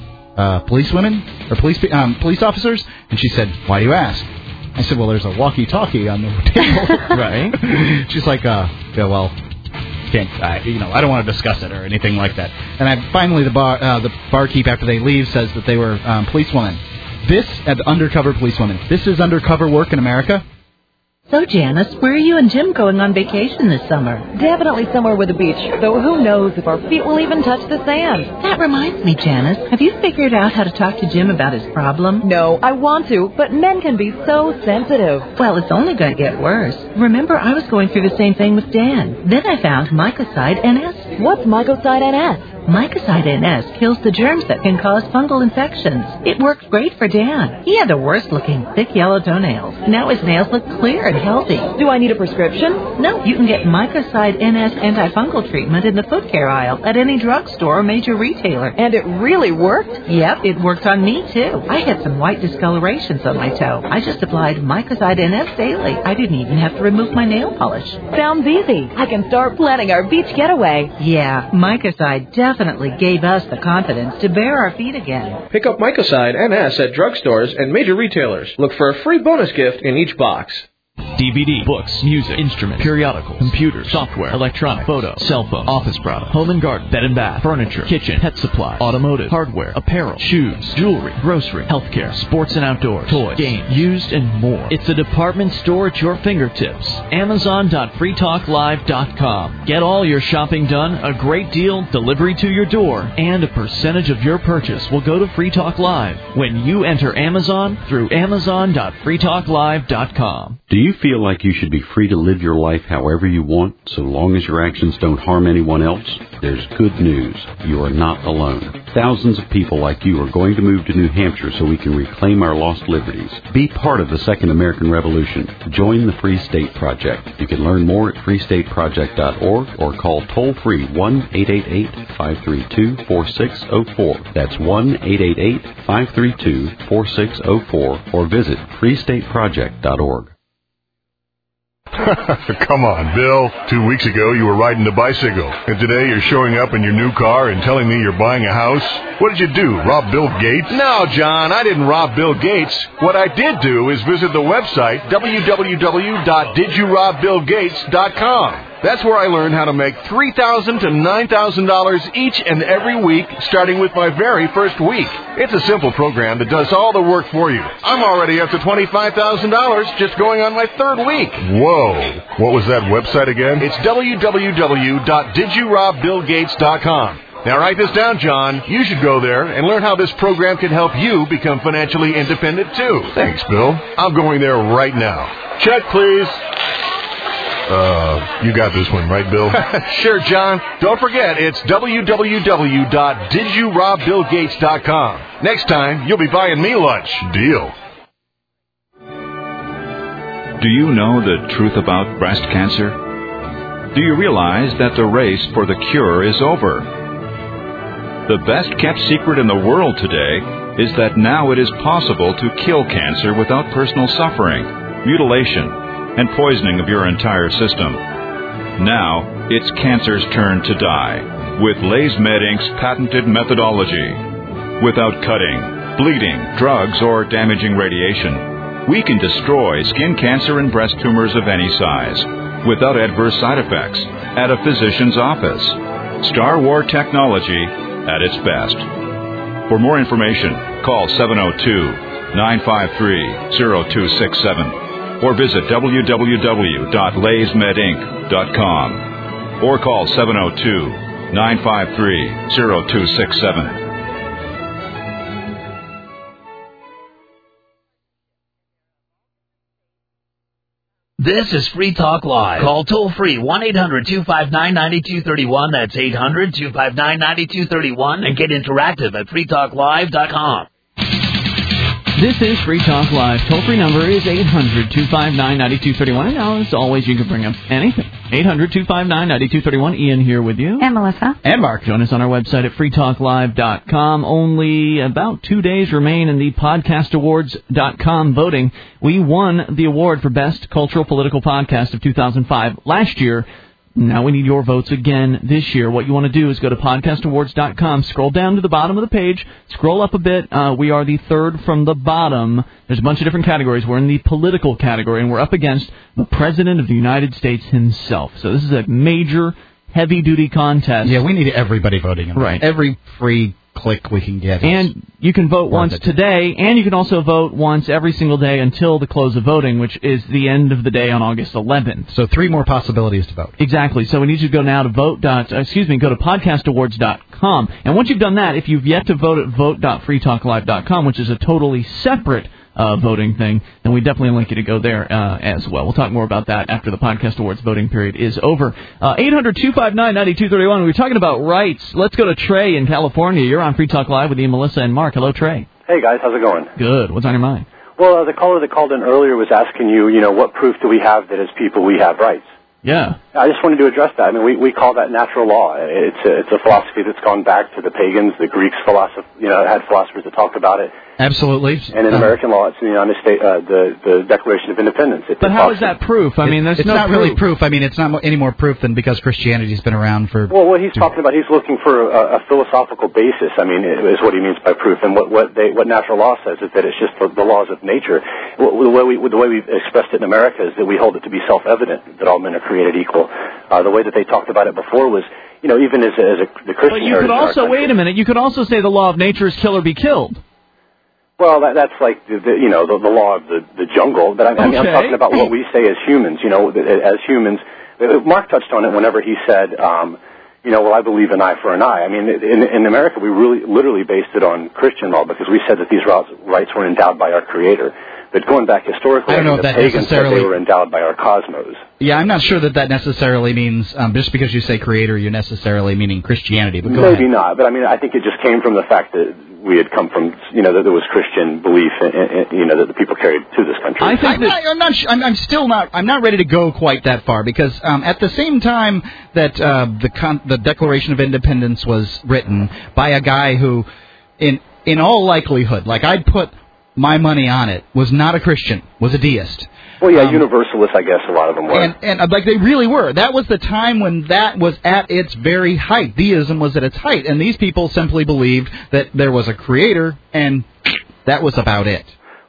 police women or police officers?" And she said, "Why do you ask?" I said, "Well, there's a walkie-talkie on the table."
Right.
She's like, "Yeah, well, can't I don't want to discuss it or anything like that." And finally the barkeep after they leave says that they were policewomen. Undercover policewomen. This is undercover work in America.
So, Janice, where are you and Jim going on vacation this summer?
Definitely somewhere with a beach, though who knows if our feet will even touch the sand.
That reminds me, Janice, have you figured out how to talk to Jim about his problem?
No, I want to, but men can be so sensitive.
Well, it's only going to get worse. Remember, I was going through the same thing with Dan. Then I found Mycoside NS.
What's Mycoside NS?
Mycoside NS kills the germs that can cause fungal infections. It worked great for Dan. He had the worst-looking, thick yellow toenails. Now his nails look clear and healthy.
Do I need a prescription?
No, you can get Mycoside NS antifungal treatment in the foot care aisle at any drugstore or major retailer.
And it really worked?
Yep, it worked on me, too. I had some white discolorations on my toe. I just applied Mycoside NS daily. I didn't even have to remove my nail polish.
Sounds easy. I can start planning our beach getaway.
Yeah, Mycoside definitely gave us the confidence to bare our feet again.
Pick up Mycoside NS at drugstores and major retailers. Look for a free bonus gift in each box.
DVD, books, music, instruments, periodicals, computers, software, electronic, photo, cell phone, office product, home and garden, bed and bath, furniture, kitchen, pet supply, automotive, hardware, apparel, shoes, jewelry, grocery, healthcare, sports and outdoors, toys, games, used, and more. It's a department store at your fingertips. Amazon.freetalklive.com. Get all your shopping done, a great deal, delivery to your door, and a percentage of your purchase will go to Free Talk Live when you enter Amazon through Amazon.freetalklive.com.
Do you feel like you should be free to live your life however you want, so long as your actions don't harm anyone else? There's good news. You are not alone. Thousands of people like you are going to move to New Hampshire so we can reclaim our lost liberties. Be part of the Second American Revolution. Join the Free State Project. You can learn more at freestateproject.org or call toll-free 1-888-532-4604. That's 1-888-532-4604 or visit freestateproject.org.
Come on, Bill. 2 weeks ago, you were riding a bicycle. And today, you're showing up in your new car and telling me you're buying a house? What did you do, rob Bill Gates?
No, John, I didn't rob Bill Gates. What I did do is visit the website, www.didyourobBillGates.com. That's where I learned how to make $3,000 to $9,000 each and every week, starting with my very first week. It's a simple program that does all the work for you. I'm already up to $25,000 just going on my third week.
Whoa. What was that website again?
It's www.didyourobBillGates.com. Now write this down, John. You should go there and learn how this program can help you become financially independent, too.
Thanks, Bill.
I'm going there right now. Check, please.
You got this one, right, Bill?
Sure, John. Don't forget, it's www.didyourobBillGates.com. Next time, you'll be buying me lunch.
Deal.
Do you know the truth about breast cancer? Do you realize that the race for the cure is over? The best-kept secret in the world today is that now it is possible to kill cancer without personal suffering, mutilation, and poisoning of your entire system. Now, it's cancer's turn to die with LaysMed Inc.'s patented methodology. Without cutting, bleeding, drugs, or damaging radiation, we can destroy skin cancer and breast tumors of any size without adverse side effects at a physician's office. Star War technology at its best. For more information, call 702-953-0267 or visit www.laysmedinc.com or call 702-953-0267.
This is Free Talk Live. Call toll-free 1-800-259-9231. That's 800-259-9231. And get interactive at freetalklive.com.
This is Free Talk Live. Toll-free number is 800-259-9231. And now, as always, you can bring up anything. 800-259-9231. Ian here with you.
And Melissa.
And Mark.
Join us on our website at freetalklive.com. Only about 2 days remain in the podcastawards.com voting. We won the award for Best Cultural Political Podcast of 2005 last year. Now we need your votes again this year. What you want to do is go to podcastawards.com, scroll down to the bottom of the page, scroll up a bit. We are the third from the bottom. There's a bunch of different categories. We're in the political category, and we're up against the President of the United States himself. So this is a major, heavy-duty contest.
Yeah, we need everybody voting.
Right.
Every free click we can get.
And you can vote once today, and you can also vote once every single day until the close of voting, which is the end of the day on August 11th.
So 3 more possibilities to vote.
Exactly. So we need you to go now to go to podcastawards.com. And once you've done that, if you've yet to vote at vote.freetalklive.com, which is a totally separate voting thing, then we definitely link you to go there as well. We'll talk more about that after the Podcast Awards voting period is over. 800-259-9231. We were talking about rights. Let's go to Trey in California. You're on Free Talk Live with Ian, Melissa, and Mark. Hello, Trey.
Hey, guys. How's it going?
Good. What's on your mind?
Well, the caller that called in earlier was asking you, what proof do we have that as people we have rights?
Yeah.
I just wanted to address that. I mean, we call that natural law. It's a philosophy that's gone back to the pagans, the Greeks had philosophers that talked about it.
Absolutely.
And in American law, it's in the United States, the Declaration of Independence.
But how is that proof? I mean, it's
not really proof. I mean, it's not any more proof than because Christianity's been around for...
Well, what he's talking about, he's looking for a philosophical basis, I mean, is what he means by proof. And what natural law says is that it's just the laws of nature. The way we've expressed it in America is that we hold it to be self-evident that all men are created equal. The way that they talked about it before was, even as the Christian...
But you could also, wait a minute, you could also say the law of nature is kill or be killed.
Well, that's like the law of the jungle. But I'm talking about what we say as humans. As humans, Mark touched on it whenever he said, well, I believe an eye for an eye. I mean, in America, we really literally based it on Christian law because we said that these rights were endowed by our Creator. But going back historically, the pagans said they were endowed by our cosmos.
Yeah, I'm not sure that necessarily means, just because you say Creator, you're necessarily meaning Christianity. But
Maybe not, but I mean, I think it just came from the fact that we had come from, that there was Christian belief, that the people carried to this country.
I'm not ready to go quite that far because at the same time that the Declaration of Independence was written by a guy who, in all likelihood, like I'd put my money on it, was not a Christian, was a deist.
Well, yeah, Universalists, I guess a lot of them were.
And like they really were. That was the time when that was at its very height. Deism was at its height. And these people simply believed that there was a creator, and that was about it.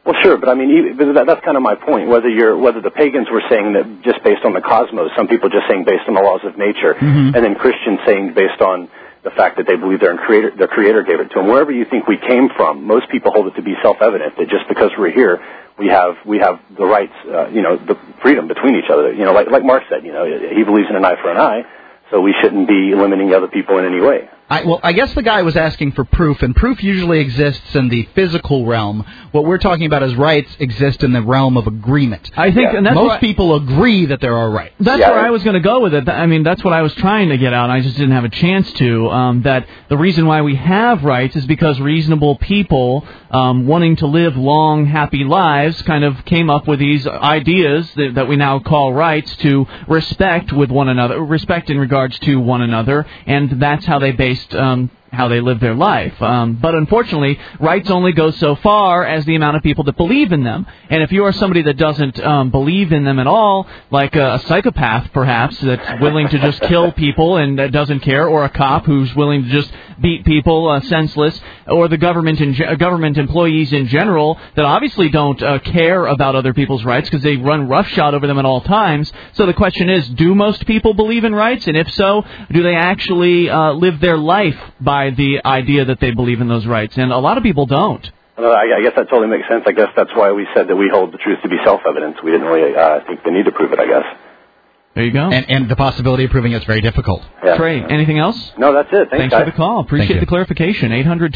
Well, sure, but I mean, that's kind of my point. Whether the pagans were saying that just based on the cosmos, some people just saying based on the laws of nature, and then Christians saying based on the fact that they believe their creator gave it to them. Wherever you think we came from, most people hold it to be self-evident that just because we're here, we have the rights, the freedom between each other. Like Mark said, he believes in an eye for an eye, so we shouldn't be limiting other people in any way.
I guess the guy was asking for proof, and proof usually exists in the physical realm. What we're talking about is rights exist in the realm of agreement.
I think and that's
most people agree that there are rights.
That's where I was going to go with it. I mean, that's what I was trying to get out, and I just didn't have a chance to. That the reason why we have rights is because reasonable people wanting to live long, happy lives kind of came up with these ideas that we now call rights to respect with one another, respect in regards to one another, and that's how they based how they live their life. But unfortunately, rights only go so far as the amount of people that believe in them. And if you are somebody that doesn't believe in them at all, like a psychopath perhaps, that's willing to just kill people and doesn't care, or a cop who's willing to just beat people senseless, or the government employees in general that obviously don't care about other people's rights because they run roughshod over them at all times. So the question is, do most people believe in rights? And if so, do they actually live their life by the idea that they believe in those rights? And a lot of people don't.
I guess that totally makes sense. I guess that's why we said that we hold the truth to be self-evident. We didn't really think the need to prove it, I guess.
There you go.
And the possibility of proving it's very difficult.
Yeah.
Great. Anything else?
No, that's it.
Thanks
guys.
for the call. Appreciate the clarification.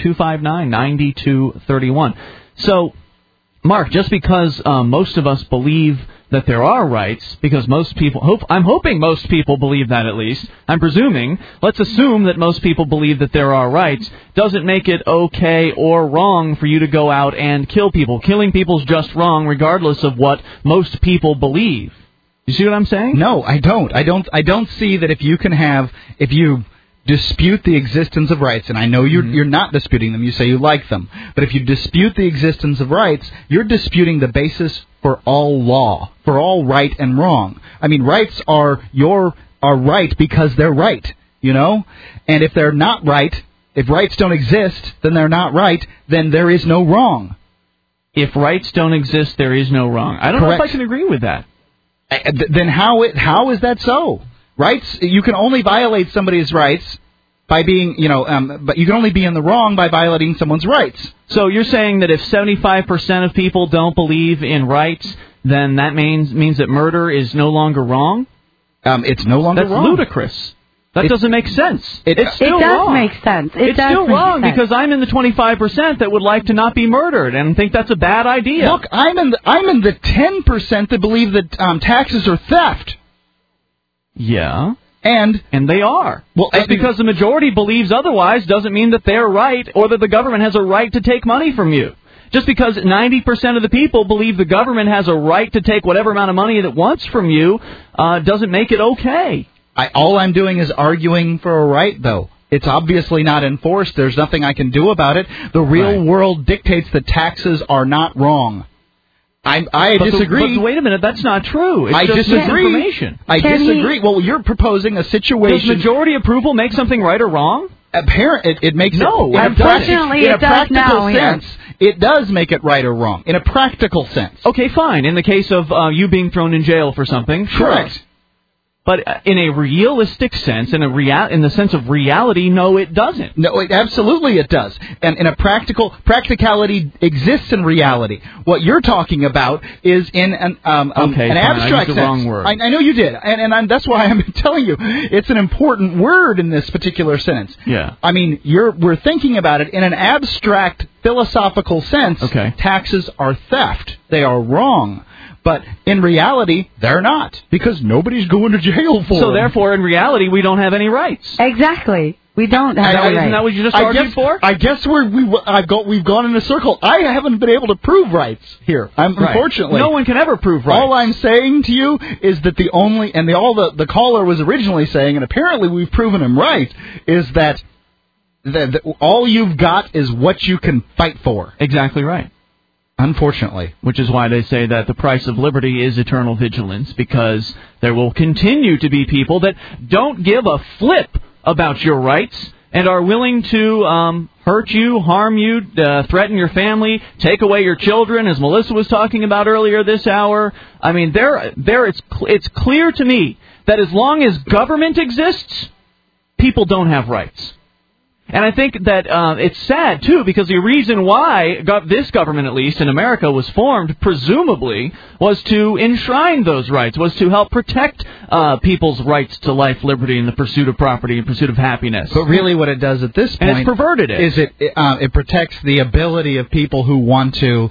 800-259-9231. So, Mark, just because most of us believe that there are rights, because most people, I'm hoping most people believe that at least, I'm presuming, let's assume that most people believe that there are rights, doesn't make it okay or wrong for you to go out and kill people. Killing people is just wrong regardless of what most people believe. You see what I'm saying?
No, I don't. I don't see that if you dispute the existence of rights, and I know you're not disputing them, you say you like them, but if you dispute the existence of rights, you're disputing the basis for all law, for all right and wrong. I mean, rights are right because they're right, and if they're not right, if rights don't exist, then they're not right, then there is no wrong.
If rights don't exist, there is no wrong. I don't know if I can agree with that.
Then how is that so? Rights, you can only violate somebody's rights by being, but you can only be in the wrong by violating someone's rights.
So you're saying that if 75% of people don't believe in rights, then that means that murder is no longer wrong?
It's no longer wrong.
That's ludicrous. That doesn't make sense. It's still
it does
wrong.
make sense.
It's still wrong because I'm in the 25% that would like to not be murdered and think that's a bad idea.
Look, I'm in the 10% that believe that taxes are theft.
Yeah.
And
they are.
Well,
just because the majority believes otherwise doesn't mean that they're right or that the government has a right to take money from you. Just because 90% of the people believe the government has a right to take whatever amount of money it wants from you doesn't make it okay.
All I'm doing is arguing for a right, though. It's obviously not enforced. There's nothing I can do about it. The real world dictates that taxes are not wrong. I disagree.
But wait a minute, that's not true. It's just misinformation.
I disagree. Well, you're proposing a situation.
Does majority approval make something right or wrong?
It makes
no.
Unfortunately, it does now.
Sense, it does make it right or wrong in a practical sense.
Okay, fine. In the case of you being thrown in jail for something,
correct.
Sure. But in a realistic sense, in the sense of reality, no, it doesn't.
No, absolutely it does. And in a practicality exists in reality. What you're talking about is in an abstract
I used the
sense.
Wrong word.
I know you did, and that's why I'm telling you it's an important word in this particular sentence.
Yeah.
I mean, we're thinking about it in an abstract philosophical sense.
Okay.
Taxes are theft. They are wrong. But in reality, they're not, because nobody's going to jail for them.
So therefore, in reality, we don't have any rights.
Exactly. We don't have any rights.
Isn't that what you just argued for?
I guess we've gone in a circle. I haven't been able to prove rights here. Unfortunately.
No one can ever prove rights.
All I'm saying to you is that the caller was originally saying, and apparently we've proven him right, is that all you've got is what you can fight for.
Exactly right.
Unfortunately.
Which is why they say that the price of liberty is eternal vigilance, because there will continue to be people that don't give a flip about your rights and are willing to hurt you, harm you, threaten your family, take away your children, as Melissa was talking about earlier this hour. I mean, it's clear to me that as long as government exists, people don't have rights. And I think that it's sad, too, because the reason why this government, at least in America, was formed, presumably, was to enshrine those rights, was to help protect people's rights to life, liberty, and the pursuit of property and pursuit of happiness.
But really what it does at this point...
And it's perverted it.
...is it protects the ability of people who want to,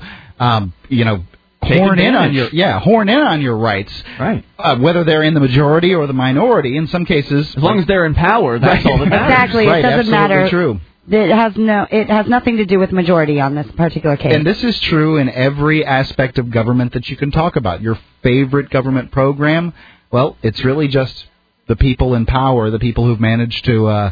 horn in on your rights,
right?
Whether they're in the majority or the minority. In some cases,
as long as they're in power, that's all that matters.
Exactly,
right,
it doesn't matter.
True.
It has nothing to do with majority on this particular case.
And this is true in every aspect of government that you can talk about. Your favorite government program, well, it's really just the people in power, the people who've managed to,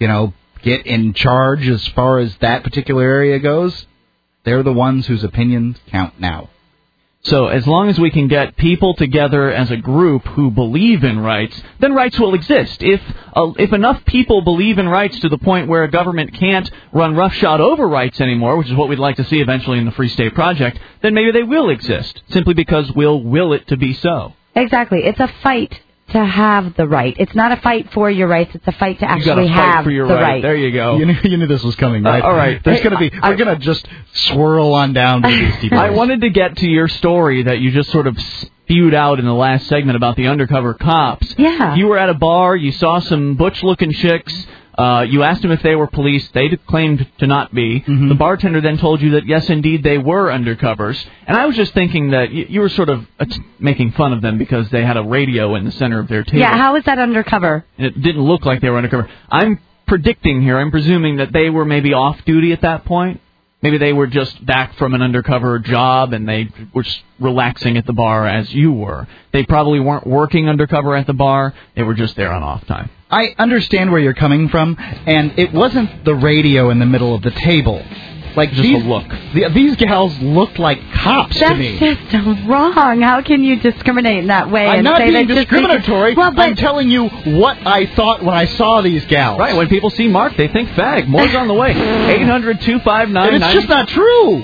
get in charge as far as that particular area goes. They're the ones whose opinions count now.
So as long as we can get people together as a group who believe in rights, then rights will exist. If enough people believe in rights to the point where a government can't run roughshod over rights anymore, which is what we'd like to see eventually in the Free State Project, then maybe they will exist, simply because we'll will it to be so.
Exactly. It's a fight to have the right. It's not a fight for your rights. It's a fight to actually have the right.
There you go.
You knew this was coming, right?
All right.
We're going to just swirl on down to these people.
I wanted to get to your story that you just sort of spewed out in the last segment about the undercover cops.
Yeah.
You were at a bar. You saw some butch-looking chicks. You asked them if they were police. They claimed to not be. Mm-hmm. The bartender then told you that, yes, indeed, they were undercovers. And I was just thinking that you were sort of making fun of them because they had a radio in the center of their table.
Yeah, how is that undercover?
And it didn't look like they were undercover. I'm predicting here, I'm presuming that they were maybe off-duty at that point. Maybe they were just back from an undercover job and they were just relaxing at the bar as you were. They probably weren't working undercover at the bar. They were just there on off time.
I understand where you're coming from, and it wasn't the radio in the middle of the table. Like
just a look.
These gals looked like cops to me.
That's just wrong. How can you discriminate in that way?
I'm
and
not
say
being
that
discriminatory.
Well,
I'm telling you what I thought when I saw these gals.
Right, when people see Mark, they think fag. More's on the way. 800-259-9231.
It's just not true.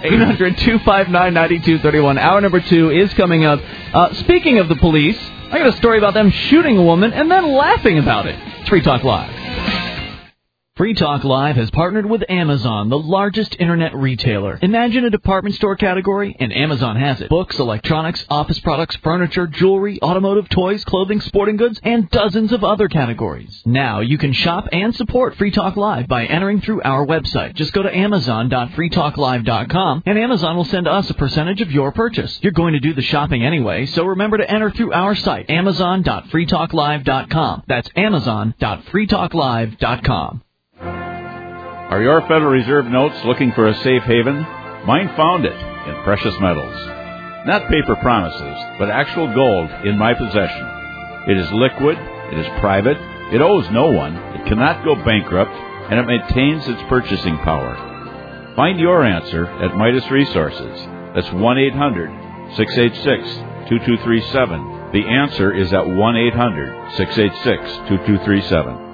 800-259-9231. Hour number 2 is coming up. Speaking of the police, I got a story about them shooting a woman and then laughing about it. It's Free Talk Live. Free Talk Live has partnered with Amazon, the largest internet retailer. Imagine a department store category, and Amazon has it. Books, electronics, office products, furniture, jewelry, automotive, toys, clothing, sporting goods, and dozens of other categories. Now you can shop and support Free Talk Live by entering through our website. Just go to amazon.freetalklive.com, and Amazon will send us a percentage of your purchase. You're going to do the shopping anyway, so remember to enter through our site, amazon.freetalklive.com. That's amazon.freetalklive.com.
Are your Federal Reserve notes looking for a safe haven? Mine found it in precious metals. Not paper promises, but actual gold in my possession. It is liquid, it is private, it owes no one, it cannot go bankrupt, and it maintains its purchasing power. Find your answer at Midas Resources. That's 1-800-686-2237. The answer is at 1-800-686-2237.